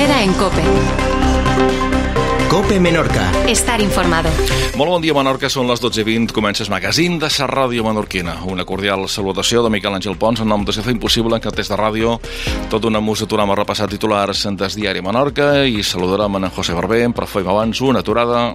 queda en COPE. COPE Menorca. Estar informado. Molt bon dia, Menorca. Són les 12:20. Comença el magazín de la ràdio menorquina. Una cordial salutació de Miquel Àngel Pons en nom de Ser Impossible, que des de ràdio tot una musiturama a repassar titulars del diari Menorca i saludarem en José Barber, però fem abans una aturada.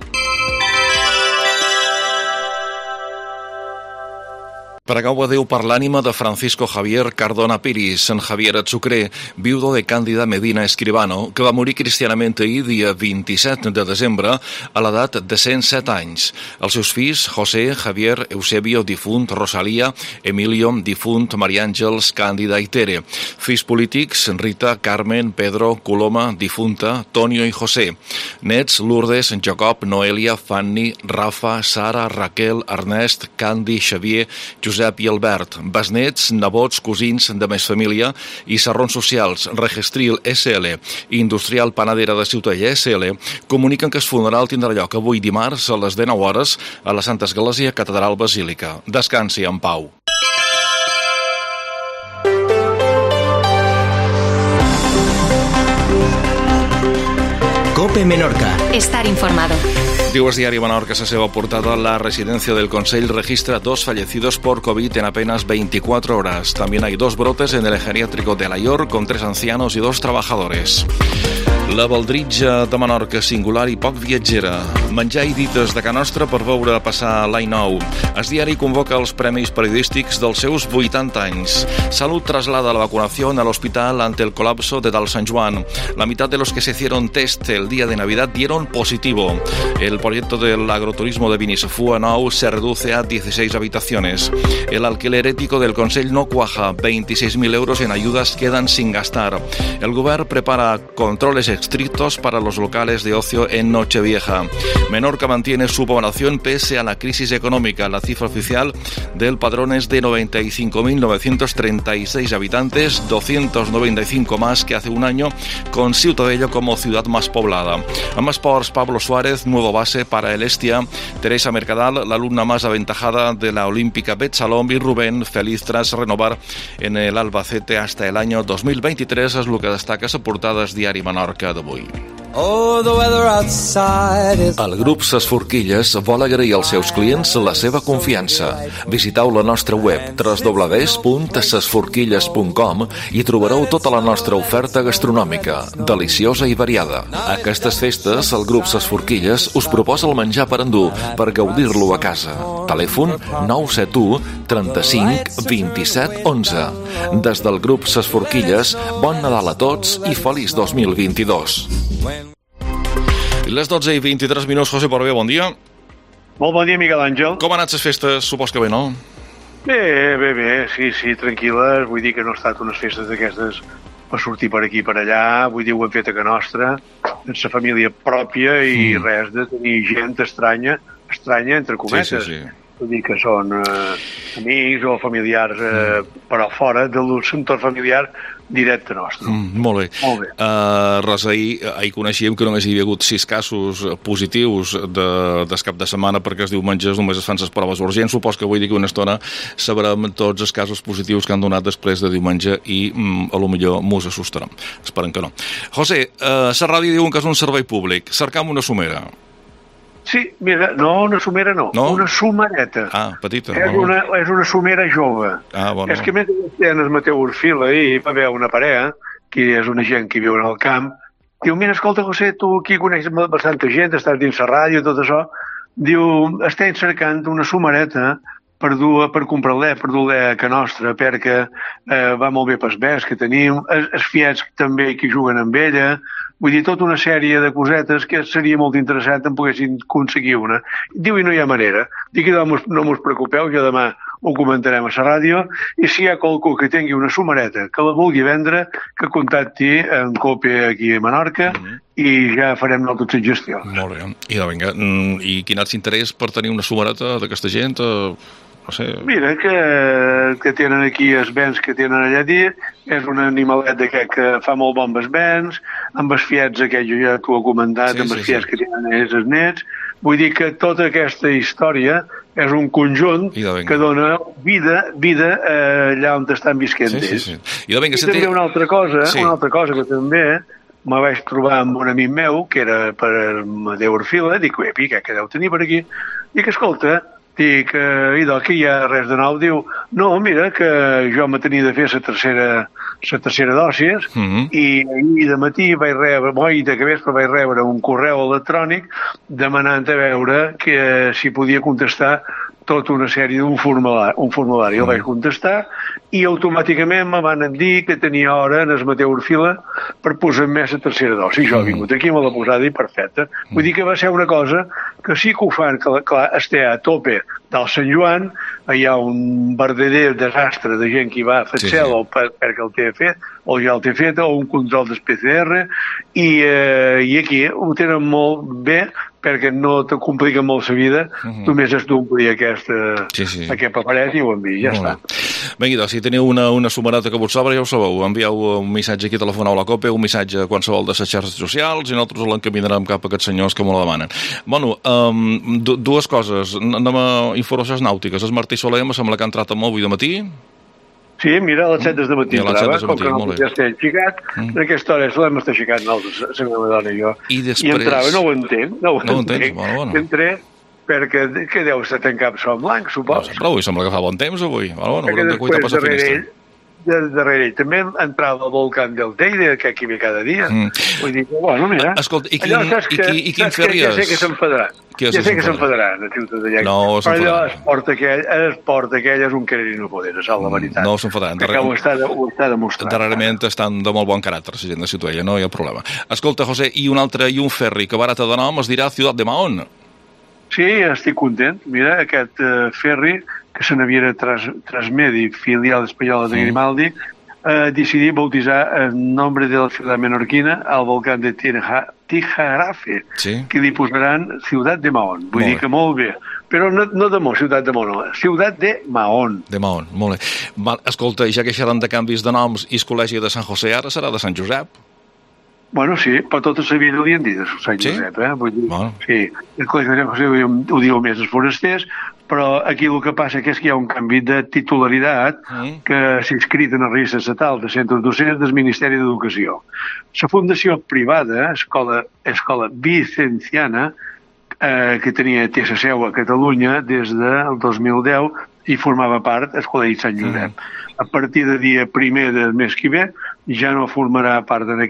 Pregau a Déu per l'ànima de Francisco Javier Cardona Piris, en Javier Tsucré, viudo de Cándida Medina Escribano, que va morir cristianament ahir, dia 27 de desembre, a l'edat de 107 anys. Els seus fills, José, Javier, Eusebio, difunt, Rosalía, Emilio, difunt, Maria Àngels, Càndida i Tere. Fills polítics, Rita, Carmen, Pedro, Coloma, difunta, Tonio i José. Nets, Lourdes, Jacob, Noelia, Fanny, Rafa, Sara, Raquel, Ernest, Candi, Xavier, Josep i Albert, besnets, nebots, cosins de més família i serrons socials, Registril SL i Industrial Panadera de Ciutadella SL comuniquen que el funeral tindrà lloc avui dimarts a les 19 hores a la Santa Església Catedral Basílica. Descansi en pau. COPE Menorca. Estar informado. Diu el diari Menorca, a seva portada, la residencia del Consell registra 2 fallecidos por COVID en apenas 24 horas. También hay 2 brotes en el geriátrico de Alaior con 3 ancianos y 2 trabajadores. La baldritja de Menorca, singular i poc viatgera. Menjar i dites de Can Nostra per veure passar l'any nou. El diari convoca els premis periodístics dels seus 80 anys. Salud traslada la vacunación al hospital ante el colapso de Dalt Sant Joan. La mitad de los que se hicieron test el día de Navidad dieron positivo. El proyecto del agroturismo de Vinisafua Nou se reduce a 16 habitaciones. El alquiler ético del Consell no cuaja. 26.000 euros en ayudas quedan sin gastar. El govern prepara controles estrictos para los locales de ocio en Nochevieja. Menorca mantiene su población pese a la crisis económica. La cifra oficial del padrón es de 95.936 habitantes, 295 más que hace un año, con Ciutadella como ciudad más poblada. En esports, Pablo Suárez, nuevo base para el Estia. Teresa Mercadal, la alumna más aventajada de la Olímpica Betsalom, y Rubén, feliz tras renovar en el Albacete hasta el año 2023, es lo que destaca a portada del diari Menorca d'avui. El grup Ses Forquilles vol agrair als seus clients la seva confiança. Visiteu la nostra web www.sesforquilles.com i trobareu tota la nostra oferta gastronòmica, deliciosa i variada. A aquestes festes, el grup Ses Forquilles us proposa el menjar per endur per gaudir-lo a casa. Telèfon 971 35 27 11. Des del grup Ses Forquilles, bon Nadal a tots i feliç 2022. Les 12:23, José Barber, bon dia. Molt bon dia, Miquel Àngel. Com han anat les festes? Supos que bé, no? Bé, sí, tranquil·les. Vull dir que no ha estat unes festes d'aquestes per sortir per aquí i per allà. Vull dir, ho hem fet a Can Nostra, amb la família pròpia i res de tenir gent estranya, entre cometes. Sí. Vull dir que són amics o familiars, però fora de l'entorn familiar directe nostre. Molt bé. Res, ahir coneixíem que només hi havia hagut 6 casos positius del cap de setmana, perquè els diumenges només es fan les proves urgents. Supos que avui d'aquí una estona sabrem tots els casos positius que han donat després de diumenge i a lo millor mos assustarem. Esperem que no. José, la ràdio diuen que és un servei públic. Cercam una somera. Sí, mira, no, una somera no? Una sumereta. Petita. És una somera jove. Bueno. És que mentre en el Mateu Orfil ahir va haver una parella, que és una gent que viu en el camp, diu, mira, escolta, José, tu aquí coneixes bastanta gent, estàs dins la ràdio i tot això, diu, estem cercant una somereta per dur-la a Can Nostra, perquè va molt bé pels bens que tenim, els fiets també que juguen amb ella. Vull dir, tota una sèrie de cosetes que seria molt interessant en poguessin aconseguir una. Diu, i no hi ha manera. Dic, no us preocupeu, jo demà ho comentarem a la ràdio, i si hi ha qualcú que tingui una somereta que la vulgui vendre, que contacti en COPE aquí a Menorca i ja farem nosaltres la gestió. Molt bé. I quin altre interès per tenir una somereta d'aquesta gent? No sé. Mira, que tenen aquí els bens que tenen allà dins, és un animalet d'aquest que fa molt bon els bens, amb els fiets aquell, jo ja t'ho he comentat, amb els fiets que tenen ells els nets. Vull dir que tota aquesta història és un conjunt que dona vida allà on estan visquent ells. I també una altra cosa que també me vaig trobar amb un amic meu, que era per Amadeu Orfila, dic, pica, què deu tenir per aquí? Dic, escolta, dic, idò, que hi ha res de nou? Diu, no, mira, que jo me tenia de fer la tercera dòsis, i ahir de matí vaig rebre, de vespre vaig rebre un correu electrònic demanant a veure que si podia contestar tota una sèrie d'un formulari. El vaig contestar i automàticament me van dir que tenia hora en el Mateu Orfila per posar-me la tercera dosi. Jo he vingut aquí, me l'he posada i perfecta. Vull dir que va ser una cosa que sí que ho fan, que clar, esté a tope del Sant Joan, hi ha un verdader desastre de gent que va a fer cel perquè el té fet, o ja el té fet, o un control del PCR, i aquí ho tenen molt bé perquè no te complica molt la vida, només has d'omplir aquest paperet i ho enviï, ja està. Bé, idò, si teniu una sumareta que vos sobra, ja ho sabeu, envieu un missatge aquí, telefoneu a la COPE, un missatge a qualsevol de les xarxes socials i nosaltres l'encaminarem cap a aquests senyors que m'ho demanen. Bueno, dues coses, anem a informacions nàutiques. El Martí Soler me sembla que ha entrat amb avui de matí. Sí, mira, a les 7 de matí entrava, com que no ja estic aixecat, en aquesta hora l'hem estat aixecant nosaltres, la meva dona i jo. I entrava, no ho entenc, entré perquè que deu estar tancat sol blanc, suposo. Però avui sembla que fa bon temps, avui. Haurem de cuidar per la finestra. Darrere ell també entrava el volcán del Teide, que aquí ve cada dia. Vull dir, bueno, mira... Escolta, i quin ferri és? Ja sé que s'enfadarà. Ja sé que s'enfadarà, no s'enfadarà. Però l'esport aquell és un querer i no poder, és la veritat. No s'enfadarà. Ho està demostrat. Darrerament estan de molt bon caràcter, la gent de Ciutadella, no hi ha problema. Escolta, José, i un ferri que barata de nom es dirà Ciutat de Mahón. Sí, estic content. Mira, aquest ferri que se n'havia de Transmedi, filial espanyola de Grimaldi, decidí bautizar el nombre de la ciutat menorquina al volcán de Tijarafe, que li posaran Ciutat de Mahón. Vull dir que molt bé. Però no de Mahón, Ciutat de Mahón, no. Ciutat de Mahón. De Mahón, molt bé. Escolta, ja que xerran de canvis de noms i el col·legi de Sant José ara serà de Sant Josep? Bueno, sí, però tota la vida ho havien dit a Sant Josep, Vull dir, sí, el col·legi de Sant José ho diu més els forasters, però aquí el que passa que és que hi ha un canvi de titularitat que s'ha inscrit en el registre estatal de centres docents del Ministeri d'Educació. La fundació privada, Escola Vicenciana, que té la seu a Catalunya des del 2010 i formava part del Col·legi Sant Josep. A partir del dia 1 del mes que ve ja no formarà part en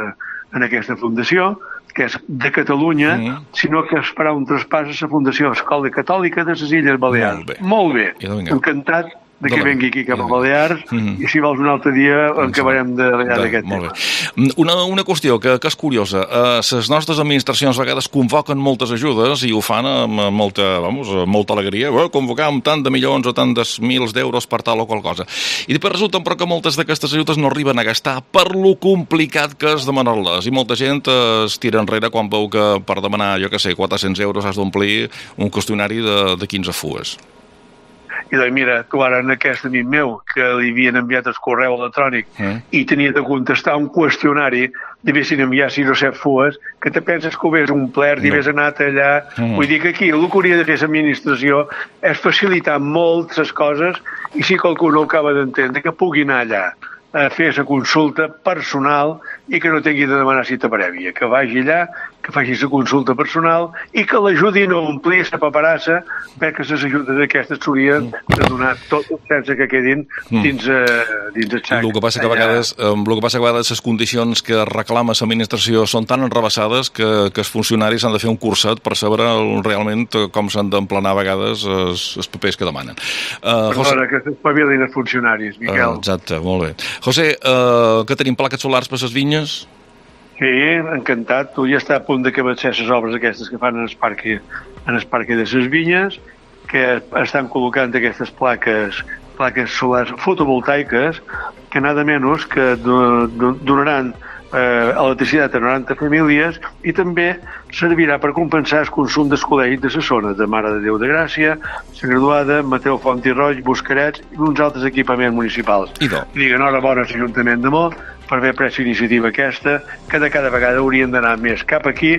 aquesta fundació, que és de Catalunya, sinó que es farà un traspàs a la Fundació Escola Catòlica de les Illes Balears. Molt bé. Encantat de que vengui aquí cap a Balears i si vols un altre dia en acabarem d'aquest tema. Una qüestió que és curiosa. Les nostres administracions a vegades convoquen moltes ajudes i ho fan amb molta alegria. Convocam tant de milions o tant de mils d'euros per tal o qual cosa. I després resulta però que moltes d'aquestes ajudes no arriben a gastar per lo complicat que és demanar-les. I molta gent es tira enrere quan veu que per demanar, jo què sé, 400 euros has d'omplir un qüestionari de 15 fues. I doncs mira, tu ara en aquest amic meu que li havien enviat el correu electrònic i tenia de contestar un qüestionari, devessin enviar 6 o 7 fues, que te penses que ho ves un plert i ves anat allà. Vull dir que aquí el que hauria de fer l'administració és facilitar molt les coses i si qualcú no acaba d'entendre que pugui anar allà a fer la consulta personal i que no tingui de demanar cita prèvia, que vagi allà, que faci la consulta personal i que l'ajudin a omplir la paperassa perquè les ajudes aquestes s'haurien de donar totes sense que quedin dins el xac. El que passa que a vegades les condicions que reclama l'administració són tan enrebaçades que els funcionaris han de fer un curset per saber realment com s'han d'emplenar a vegades els papers que demanen. Perdona, que s'espavilin els funcionaris, Miquel. Exacte, molt bé. José, que tenim plaques solars per les vinyes? Sí, encantat. Tu ja està a punt d'acabar les obres aquestes que fan en el parc de les vinyes, que estan col·locant aquestes plaques solars fotovoltaiques que nada menys que donaran electricitat a 90 famílies i també servirà per compensar el consum del col·legi de la zona de Mare de Déu de Gràcia, la Graduada, Mateu Font i Roig, Buscarets i uns altres equipaments municipals. Dic enhorabona a l'Ajuntament de Mo per haver pres l'iniciativa aquesta, que de cada vegada haurien d'anar més cap aquí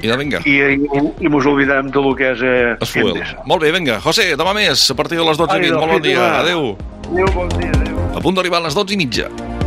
i mos oblidem de lo que és Endesa. Molt bé, vinga. José, demà més, a partir de les 12:20. Molt bon dia. Adéu. Adéu, bon dia. A punt d'arribar a les 12:30.